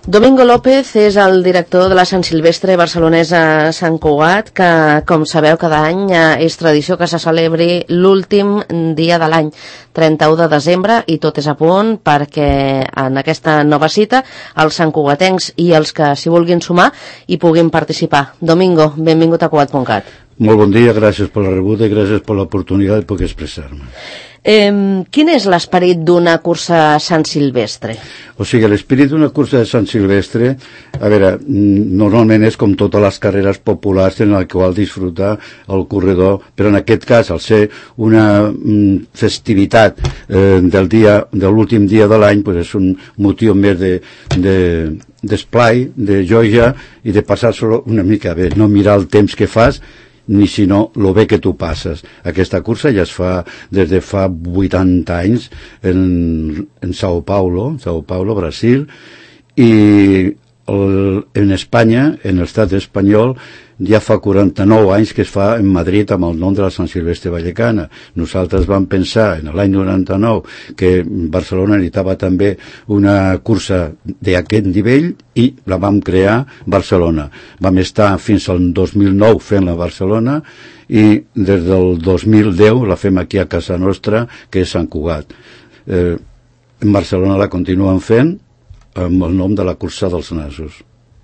Domingo López és el director de la Sant Silvestre barcelonesa Sant Cugat, que, com sabeu, cada any és tradició que se celebri l'últim dia de l'any, 31 de desembre, i tot és a punt perquè en aquesta nova cita els santcugatencs i els que s'hi vulguin sumar hi puguin participar. Domingo, benvingut a Cugat.cat. Molt bon dia, gràcies per la rebuda i gràcies per l'oportunitat de poder expressar-me. Quin és l'esperit d'una cursa Sant Silvestre? O sigui, l'esperit d'una cursa de Sant Silvestre, a veure, normalment és com totes les carreres populars en la qual disfrutar el corredor, però en aquest cas, al ser una festivitat de l'últim dia de l'any, pues és un motiu més d'esplai, de joia i de passar-se una mica bé, no mirar el temps que fas, ni sinó lo bé que tu passes. Aquesta cursa ja es fa des de fa 80 anys en Sao Paulo, Brasil, i en Espanya, en l'estat espanyol, ja fa 49 anys que es fa en Madrid amb el nom de la Sant Silvestre Vallecana. Nosaltres vam pensar en l'any 99 que Barcelona necessitava també una cursa d'aquest nivell i la vam crear Barcelona. Vam estar fins al 2009 fent-la a Barcelona i des del 2010 la fem aquí a casa nostra, que és Sant Cugat. En Barcelona la continuen fent amb el nom de la cursa dels nassos.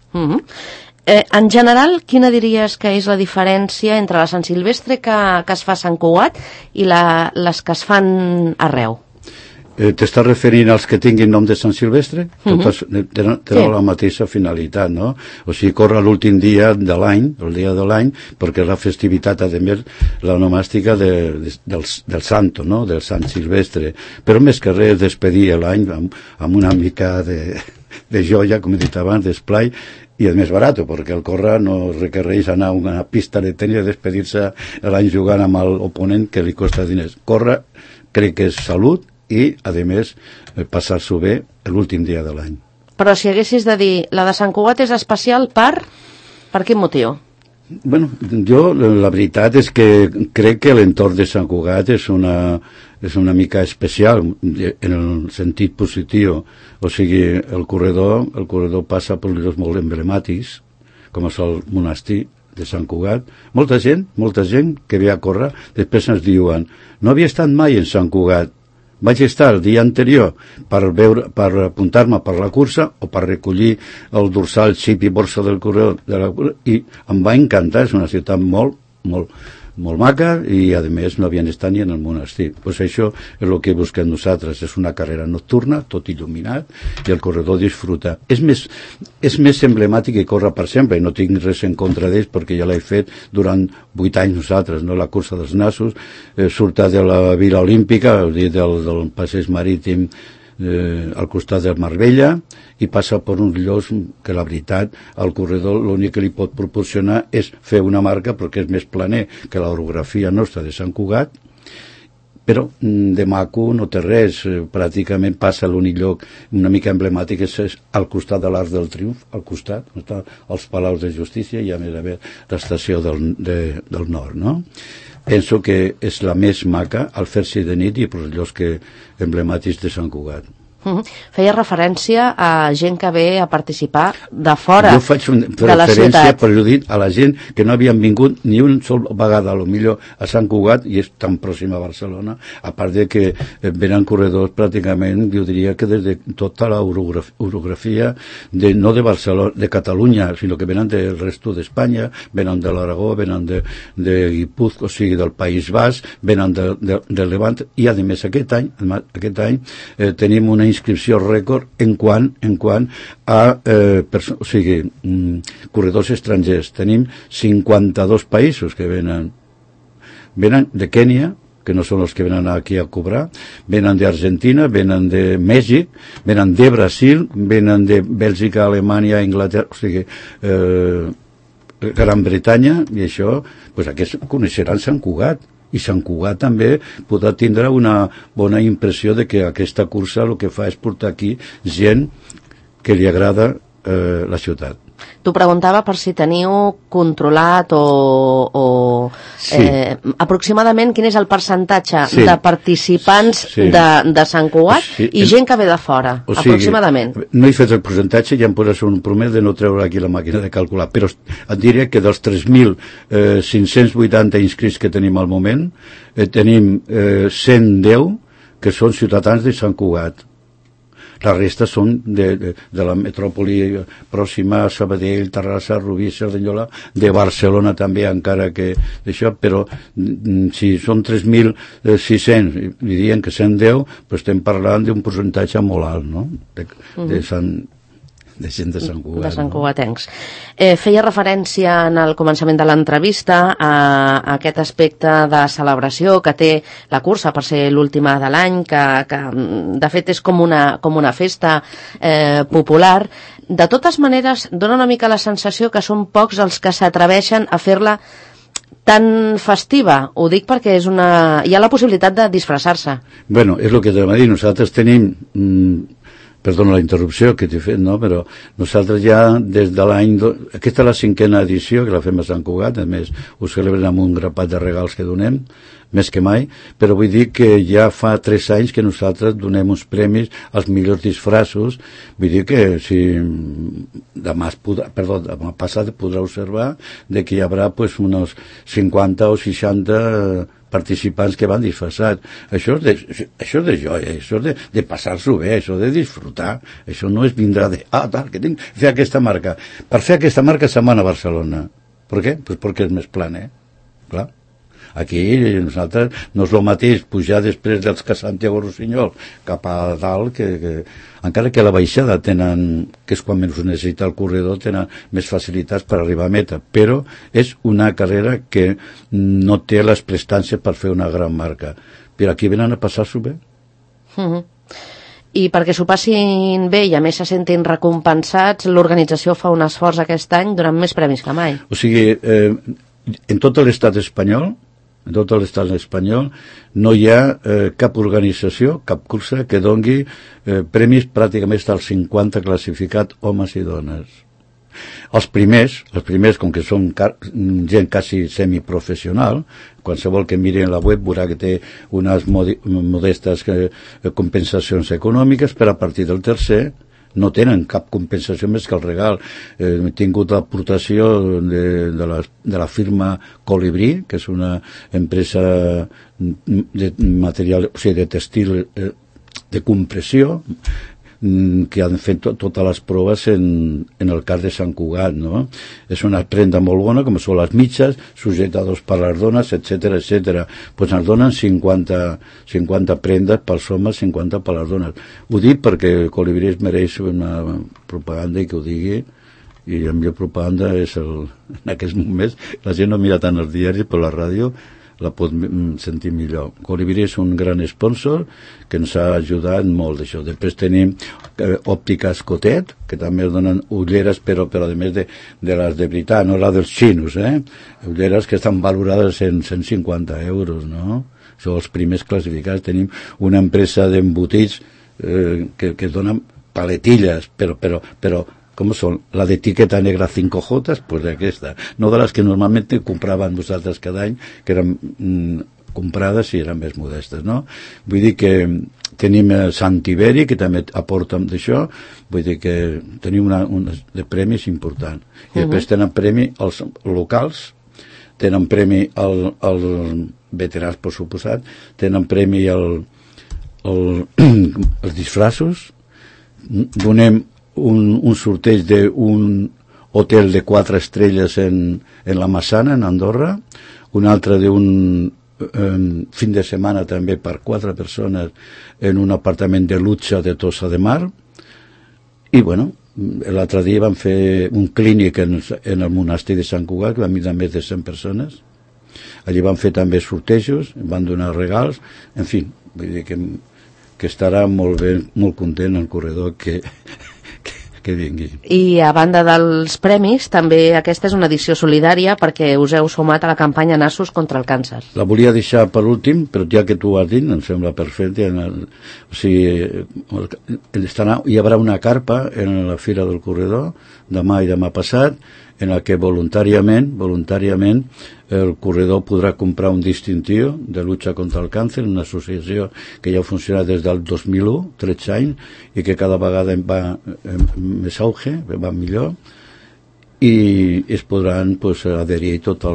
En general, quina diries que és la diferència entre la Sant Silvestre que es fa a Sant Cugat i les que es fan arreu? T'estàs referint als que tinguin nom de Sant Silvestre? Totes tenen la mateixa finalitat, no? O sigui, corre l'últim dia de l'any, el dia de l'any, perquè és la festivitat, a més, la nomàstica del santo, no?, del Sant Silvestre. Però més que res, despedir l'any amb una mica de joia, com he dit abans, d'esplai, i és més barat, perquè el córrer no requereix anar a una pista de tenis i despedir-se l'any jugant amb l'oponent, que li costa diners. Córrer crec que és salut i, a més, passar-s'ho bé l'últim dia de l'any. Però si haguessis de dir, la de Sant Cugat és especial per quin motiu? Bueno, jo la veritat és que crec que l'entorn de Sant Cugat és una mica especial en el sentit positiu. O sigui, el corredor passa per llocs molt emblemàtics, com és el monestir de Sant Cugat. Molta gent que ve a córrer, després ens diuen, no havia estat mai en Sant Cugat. Vaig estar el dia anterior per apuntar-me per la cursa o per recollir el dorsal, xip i borsa del corredor i em va encantar. És una ciutat molt maca i a més no havien estat ni en el monestir. Pues això és el que busquem nosaltres, és una carrera nocturna, tot il·luminat, i el corredor disfruta. És més emblemàtic que corre per sempre, i no tinc res en contra d'ells perquè ja l'he fet durant 8 anys nosaltres, no? La cursa dels nassos surta de la Vila Olímpica, del passeig marítim al costat del Marbella, i passa per uns llocs que la veritat al corredor l'únic que li pot proporcionar és fer una marca perquè és més planer que l'orografia nostra de Sant Cugat, però de maco no té res. Pràcticament passa l'únic lloc una mica emblemàtic és al costat de l'Arc del Triomf, al costat on estan els Palaus de Justícia i a més l'estació del Nord, no? Penso que és la més maca al fer-s'hi de nit i per els llocs emblemàtics de Sant Cugat. Feia referència a gent que ve a participar de fora de la ciutat. Jo faig una referència, però dit, a la gent que no havien vingut ni una sola vegada, millor a Sant Cugat, i és tan pròxim a Barcelona, a part de que venen corredors pràcticament, jo diria que des de tota l'orografia, no de Barcelona, de Catalunya, sinó que venen del resto d'Espanya, venen de l'Aragó, venen de Guipúzcoa, o sigui, del País Basc, venen del Levant, i a més aquest any tenim una inscripció rècord en quant a corredors estrangers. Tenim 52 països que venen de Kènia, que no són els que venen aquí a cobrar, venen d'Argentina, venen de Mèxic, venen de Brasil, venen de Bèlgica, Alemanya, Inglaterra, o sigui, Gran Bretanya, i això, doncs aquests coneixeran Sant Cugat. I Sant Cugat també podrà tindre una bona impressió de que aquesta cursa el que fa és portar aquí gent que li agrada la ciutat. T'ho preguntava per si teniu controlat sí. Aproximadament quin és el percentatge de participants de Sant Cugat i gent que ve de fora, aproximadament. No he fet el percentatge, ja em poses un promès de no treure aquí la màquina de calcular, però et diré que dels 3.580 inscrits que tenim al moment, tenim 110 que són ciutadans de Sant Cugat. La resta són de la metròpoli pròxima, Sabadell, Terrassa, Rubí, Cerdanyola, de Barcelona també, encara que això, però si són 3.600 i diuen que 110, però estem parlant d'un percentatge molt alt, no? De gent de Sant Cugat. De Sant Cugatencs. Feia referència en el començament de l'entrevista a aquest aspecte de celebració que té la cursa per ser l'última de l'any, que de fet és com una festa popular. De totes maneres, dona una mica la sensació que són pocs els que s'atreveixen a fer-la tan festiva. Ho dic perquè hi ha la possibilitat de disfressar-se. Bueno, és el que t'anava a dir. Nosaltres tenim... Perdona la interrupció que t'he fet, no? Però nosaltres ja des de l'any... Aquesta és la 5a edició que la fem a Sant Cugat, a més ho celebrem amb un grapat de regals que donem, més que mai, però vull dir que ja fa 3 anys que nosaltres donem uns premis als millors disfraços. Vull dir que si demà passat podrà observar de que hi haurà pues, uns 50 o 60 participants que van disfressats. Això és de joia, això és de passar-s'ho bé, això de disfrutar. Això no és vindrà de, tal, que tinc que fer aquesta marca. Per fer aquesta marca se'n van a Barcelona. Per què? Pues perquè és més plan, Clar. Aquí nosaltres no és el mateix pujar després dels que Santiago Rossinyol cap a dalt, que encara que a la baixada tenen, que és quan menys necessita el corredor, tenen més facilitats per arribar a meta, però és una carrera que no té les prestàncies per fer una gran marca. Però aquí venen a passar-s'ho bé. I perquè s'ho passin bé i a més se sentin recompensats, l'organització fa un esforç aquest any donant més premis que mai. O sigui, en tot l'estat espanyol no hi ha cap organització, cap cursa que dongui premis pràcticament als 50 classificats homes i dones. Els primers, com que són gent quasi semiprofessional, qualsevol que miri en la web veurà que té unes modestes compensacions econòmiques, però a partir del tercer no tenen cap compensació més que el regal. He tingut l'aportació de la firma Colibrí, que és una empresa de material, o sigui, de textil de compressió, que han fet totes les proves en el cas de Sant Cugat, no? És una prenda molt bona, com són les mitges, sujetadors per les dones, etc. Pues ens donen 50 prendes pels homes, 50 per les dones. Ho dic perquè Colibrí es mereix una propaganda i que ho digui, i la millor propaganda és en aquests moments, la gent no mira tant els diaris, però la ràdio la pot sentir millor. Colibrí és un gran sponsor que ens ha ajudat molt d'això. Després tenim òptiques Cotet, que també es donen ulleres, però a més de les de veritat, no les dels xinos, ulleres que estan valorades en 150 euros, no? Són els primers classificats. Tenim una empresa d'embotits que es donen paletilles, però com són? La d'etiqueta negra 5J, pues d'aquesta. No de les que normalment compraven vosaltres cada any, que eren comprades i eren més modestes, no? Vull dir que tenim Sant Tiberi, que també aporta d'això, vull dir que tenim un de premis important. I després tenen premi als locals, tenen premi als veterans, per suposat, tenen premi als disfraços, donem un sorteig d'un hotel de 4 estrelles en la Massana, en Andorra, un altre d'un fin de setmana també per 4 persones en un apartament de luxe de Tossa de Mar, i bueno, l'altre dia van fer un clínic en el monestir de Sant Cugat, que van venir més de 100 persones. Allí van fer també sortejos, van donar regals, en fi, vull dir que estarà molt bé, molt content el corredor que que vingui. I a banda dels premis, també aquesta és una edició solidària perquè us heu sumat a la campanya Nassos contra el càncer. La volia deixar per últim, però ja que tu ho has dit, em sembla perfecte. O sigui, hi haurà una carpa en la Fira del Corredor, demà i demà passat, en la que voluntàriament el corredor podrà comprar un distintiu de lucha contra el càncer, una associació que ja funciona des del 2001, 13 anys, i que cada vegada va més auge, va millor, i es podran adherir tots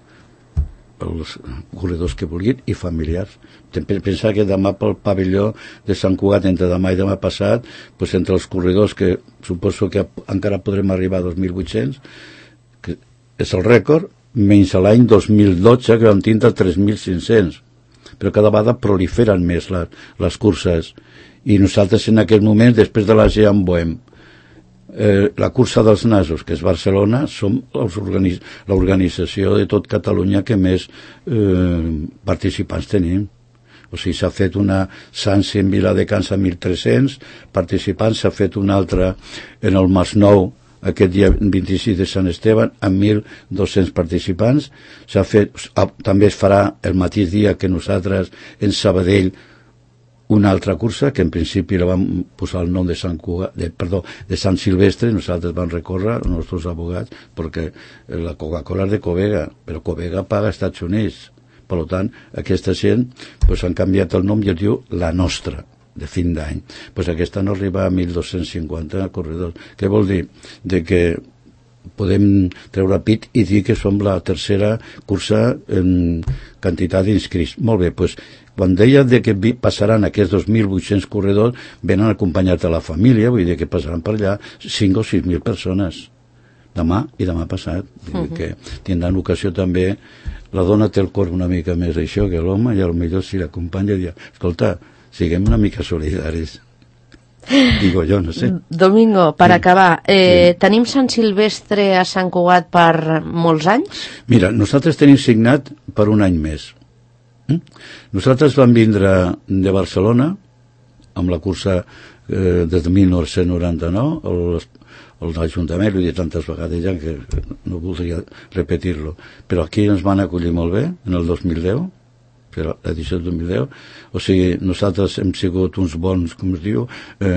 els corredors que vulguin i familiars. Pensar que demà pel pavelló de Sant Cugat, entre demà i demà passat, entre els corredors, que suposo que encara podrem arribar a 2.800, que és el rècord, menys l'any 2012, que vam tindre 3.500. Però cada vegada proliferen més les curses. I nosaltres en aquell moment, després de la Jean Bohem, la cursa dels Nassos, que és Barcelona, som l'organització de tot Catalunya que més participants tenim. O sigui, s'ha fet una Sansi en Viladecans amb 1.300 participants, s'ha fet una altra en el Masnou aquest dia 26 de Sant Esteban amb 1.200 participants. S'ha fet, també es farà el mateix dia que nosaltres en Sabadell una altra cursa, que en principi la vam posar el nom de de Sant Silvestre. Nosaltres vam recórrer, els nostres abogats, perquè la Coca-Cola és de Covega, però Covega paga als Estats Units. Per tant, aquesta gent han canviat el nom i es diu La Nostra, de fin d'any. Aquesta no arriba a 1.250 corredors. Què vol dir? De que podem treure pit i dir que som la tercera cursa en quantitat d'inscrits. Molt bé, quan deia de que passaran aquests 2.800 corredors, venen acompanyats de la família, vull dir que passaran per allà 5 o 6.000 persones demà i demà passat. Que tindran ocasió també. La dona té el cor una mica més això que l'home, i potser si l'acompanya diu, escolta, siguem una mica solidaris. Digo jo, no sé. Domingo, per acabar, tenim Sant Silvestre a Sant Cugat per molts anys? Mira, nosaltres tenim signat per un any més. Nosaltres vam vindre de Barcelona amb la cursa des de 1999, l'Ajuntament, l'he dit tantes vegades ja que no voldria repetir-lo, però aquí ens van acollir molt bé en el 2010, però l'edició del 2010. O sigui, nosaltres hem sigut uns bons, com es diu,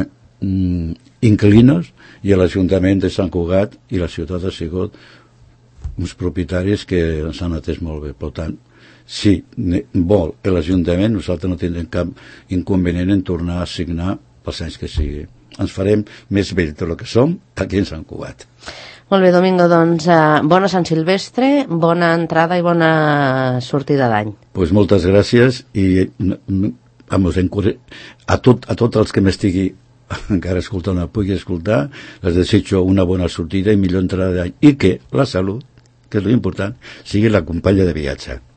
inquilinos, i l'Ajuntament de Sant Cugat i la ciutat ha sigut uns propietaris que ens han atès molt bé. Per tant, si vol l'Ajuntament, nosaltres no tindrem cap inconvenient en tornar a signar pels anys que sigui. Ens farem més vells del que som aquí en Sant Cugat. Molt bé, Domingo, doncs bona Sant Silvestre, bona entrada i bona sortida d'any. Moltes gràcies, i a tots els que m'estigui encara escoltant o pugui escoltar, les desitjo una bona sortida i millor entrada d'any, i que la salut, que és l'important, sigui la companya de viatge.